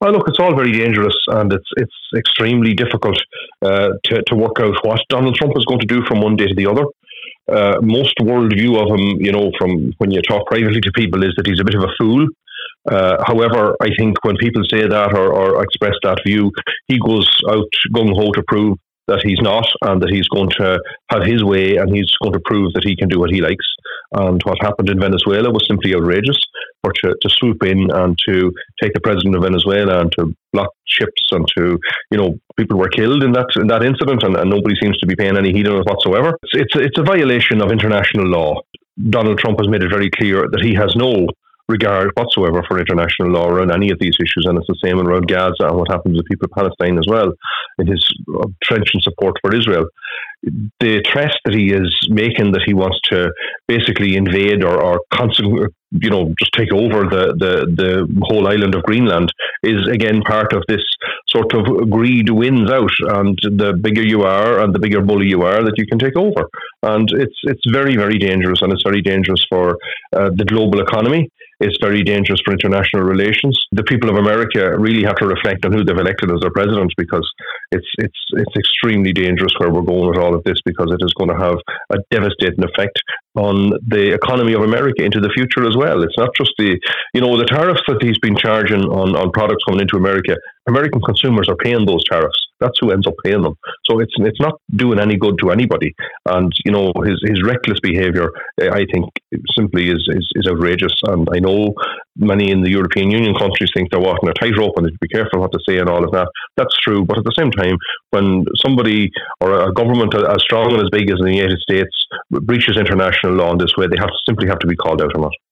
Oh, look, it's all very dangerous, and it's extremely difficult to work out what Donald Trump is going to do from one day to the other. Most worldview of him, from when you talk privately to people, is that he's a bit of a fool. However, I think when people say that or express that view, he goes out gung ho to prove that he's not, and that he's going to have his way, and he's going to prove that he can do what he likes. And what happened in Venezuela was simply outrageous. For to swoop in and to take the president of Venezuela and to block ships, and to, people were killed in that incident, and nobody seems to be paying any heed of it whatsoever. It's a violation of international law. Donald Trump has made it very clear that he has no regard whatsoever for international law around any of these issues, and it's the same around Gaza and what happens to the people of Palestine as well, in his trenchant support for Israel. The threat that he is making, that he wants to basically invade or just take over the whole island of Greenland, is again part of this sort of greed wins out, and the bigger you are and the bigger bully you are, that you can take over. And it's very, very dangerous, and it's very dangerous for the global economy. It's very dangerous for international relations. The people of America really have to reflect on who they've elected as their president, because it's extremely dangerous where we're going with all of this, because it is going to have a devastating effect on the economy of America into the future as well. It's not just the tariffs that he's been charging on products coming into America. American consumers are paying those tariffs. That's who ends up paying them. So it's not doing any good to anybody. And his reckless behaviour, I think, simply is outrageous. And I know many in the European Union countries think they're walking a tightrope and they should be careful what to say and all of that. That's true. But at the same time, when somebody or a government as strong and as big as the United States breaches international law in this way, they simply have to be called out on it.